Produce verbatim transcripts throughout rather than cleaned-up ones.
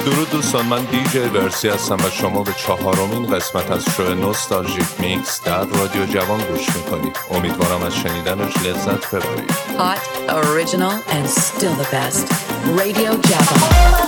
درود دوستان، من دیجی ورسی هستم و شما به چهارمین قسمت از شو نوستالژیک میکس در رادیو جوان گوش میکنید. امیدوارم از شنیدنش لذت ببرید. Hot, original and still the best. Radio Java.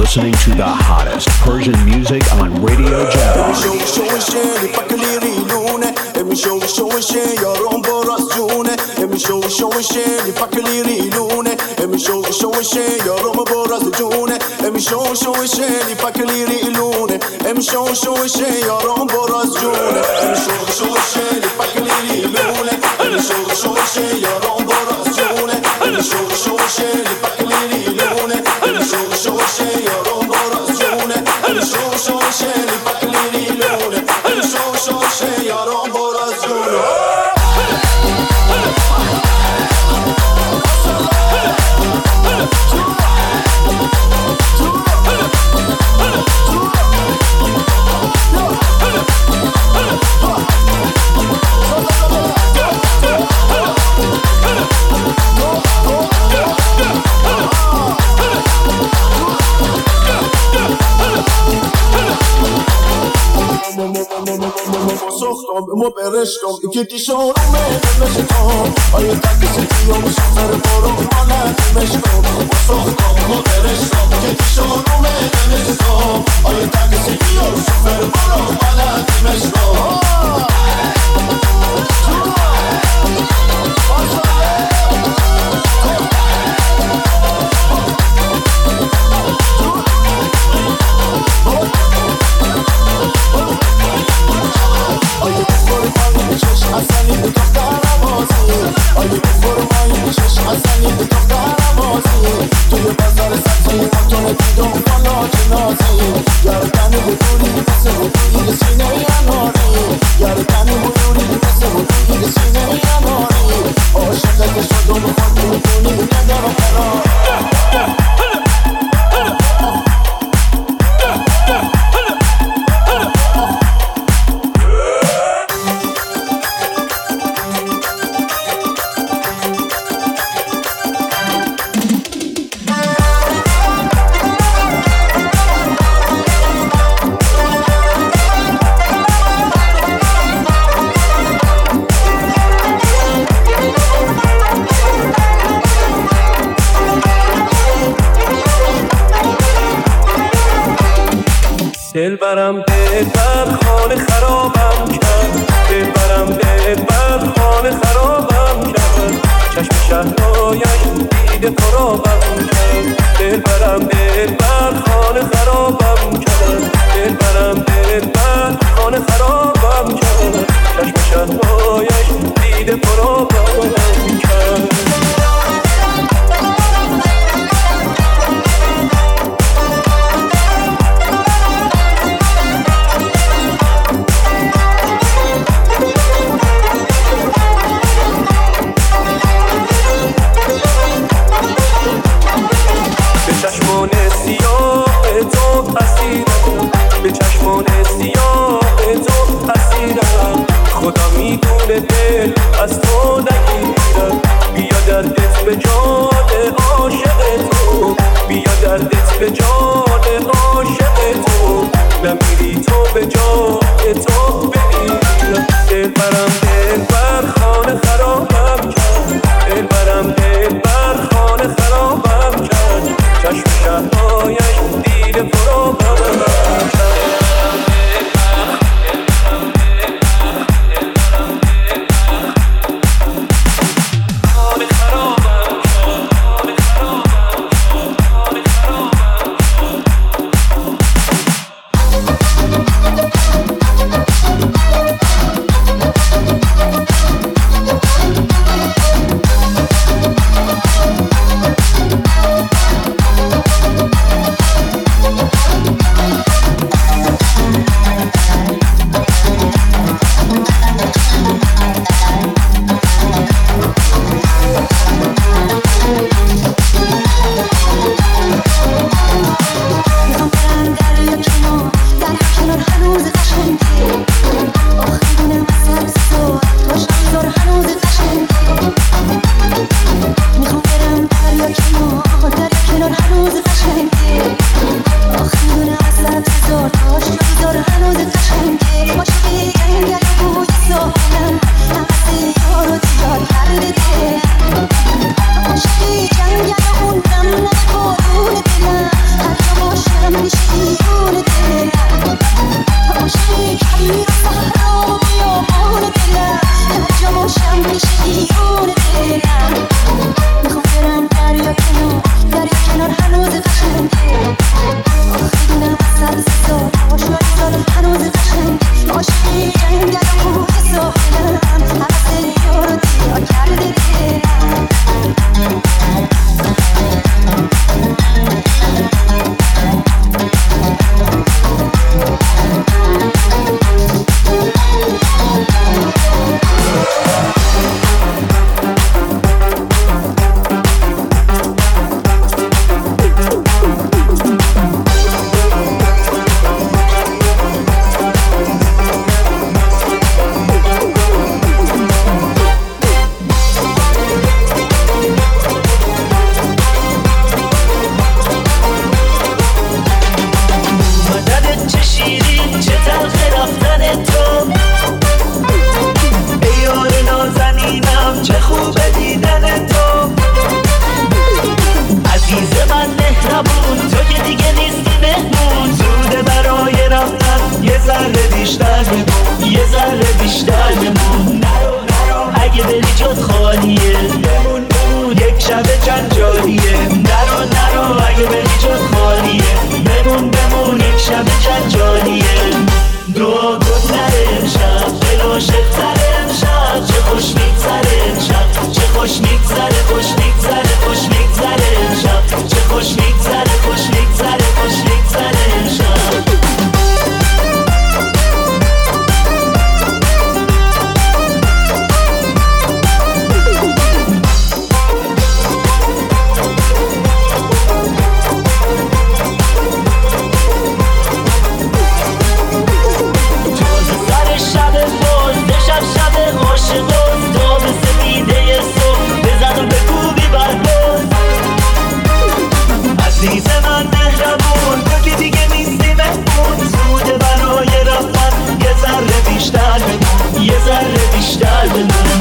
listening to the hottest Persian music on Radio Java. Mo pereshtom Ike ti shorum me meshtom Aye tak se tiyom shafar borom mala meshtom Sohtom mo pereshtom Ike ti shorum me meshtom Aye tak se tiyom shafar borom mala meshtom حسنی به دخترم بازی آیه بفرمایی چشم حسنی به دخترم بازی توی بازار سبزی مطمئن دیدم بالا جنازی گردنی بودوری مثل بودوری سینه اناری گردنی بودوری مثل بودوری سینه اناری عاشقت شدم خود میدونی ندارم قرار دل برم دل بر خانه خرابم کرد دل برم دل بر خانه خرابم کرد چشم شهرهایش دیده خرابم کرد دل برم دل بر خانه خرابم کرد دل برم دل بر خانه خرابم کرد چشم شهرهایش دیده خرابم کرد به چشمان سیاه تو اسیرم خدا میدونه دل از تو نگیرم بیا دردت به جان عاشق تو بیا دردت به جان عاشق تو نمیری تو به جان تو بمیرم دل برم دل بر خانه خرابم کرد دل برم دل بر خانه خرابم کرد چشم شهرهایش دیده فرابم بیشتر بمون، یه ذره بیشتر بمون. نرو نرو اگه دلی جات خالیه، بمون بمون یک شب جنجالیه. نرو نرو اگه دلی جات خالیه، بمون بمون یک شب جنجالیه. دعا کن نره امشب، دل عاشق تره امشب. چه خوش میگذره امشب، چه خوش میگذره، خوش میگذره، خوش میگذره امشب. چه خوش میگذره، خوش میگذره، خوش میگذره امشب. یه ذره بیشتر بمون.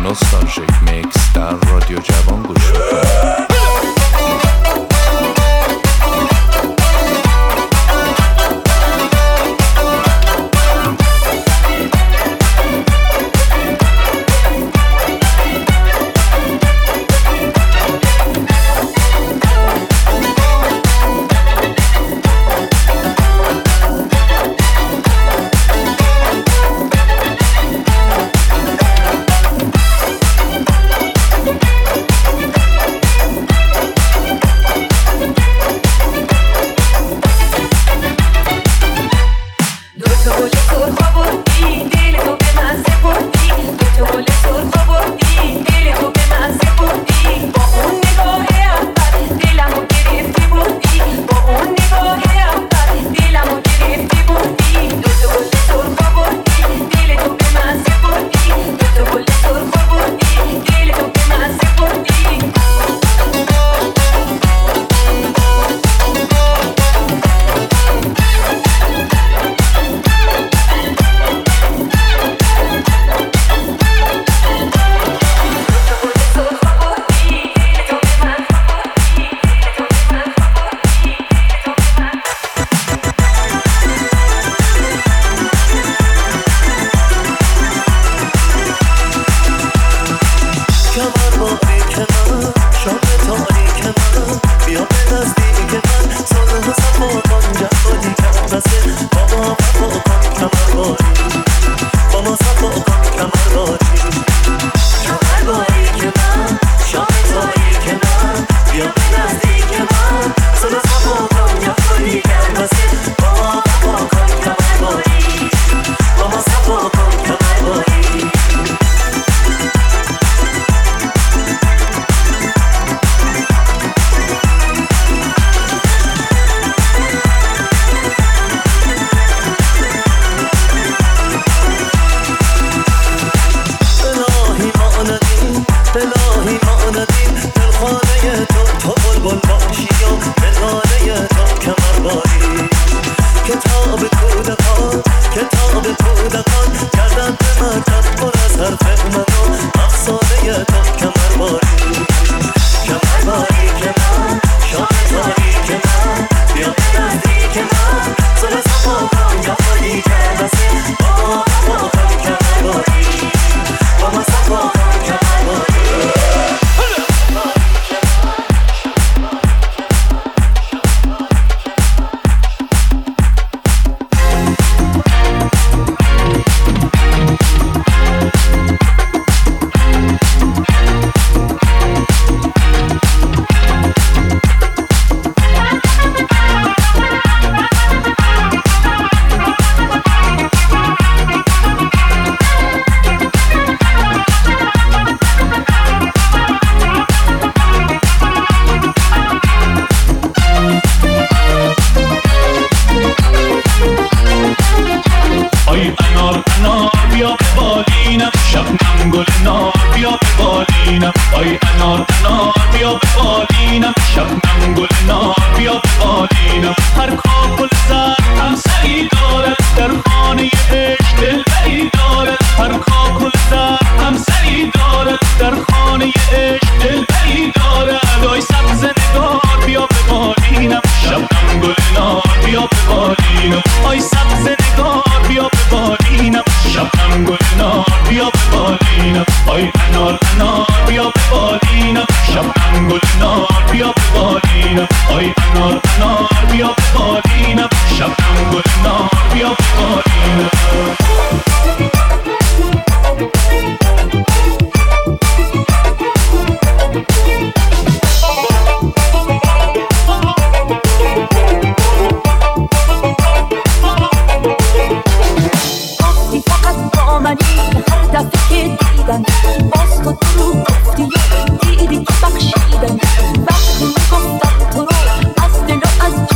نوستالژیک میکس در رادیو جوان گوش میکنید. وقتی گفتم تو رو از دل و از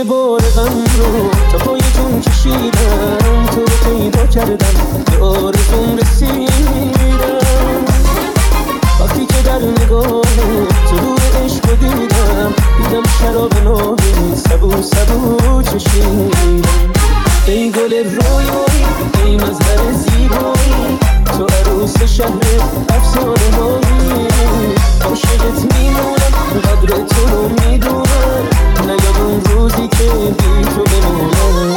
که بار غم رو تا پای جون کشیدم، تو رو پیدا کردم به آرزوم رسیدم. وقتی که در نگاه تو رو عشق رو دیدم، دیدم شراب نابی سبو سبو چشیدم. ای گل رویایی ای مظهر زیبایی، تو عروس شهر افسانه هایی. عاشقت میمونم قدر تو رو میدونم، نیام اون روزی که بی تو بمونم.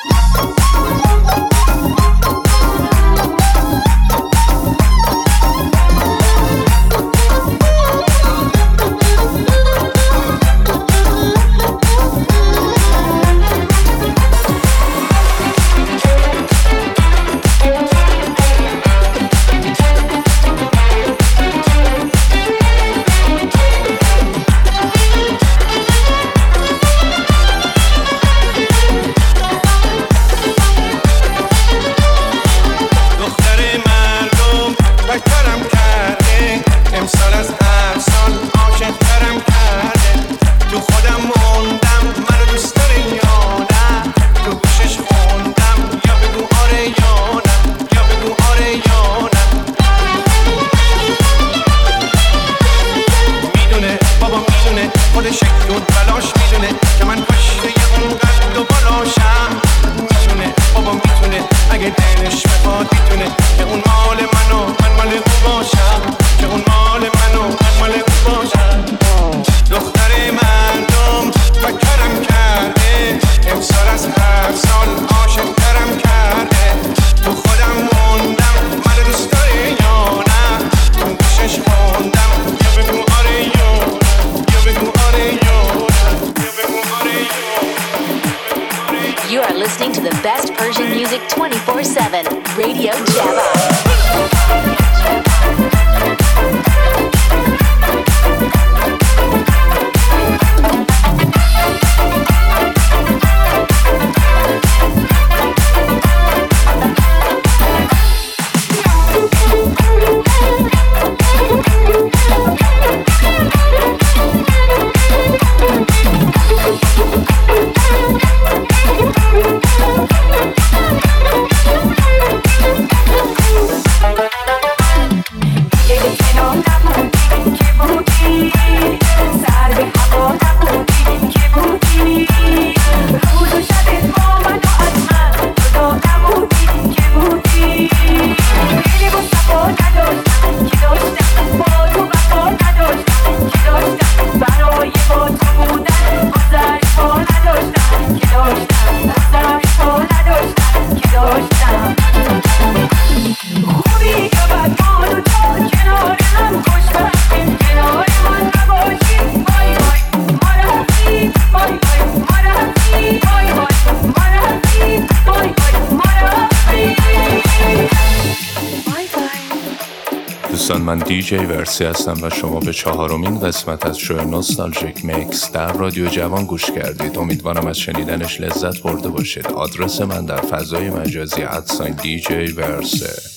You are listening to the best Persian music twenty-four seven, Radio Java. من دیجی ورسی هستم و شما به چهارمین قسمت از شو نوستالژیک میکس در رادیو جوان گوش کردید. امیدوارم از شنیدنش لذت برده باشید. آدرس من در فضای مجازی ادساین دیجی ورسه.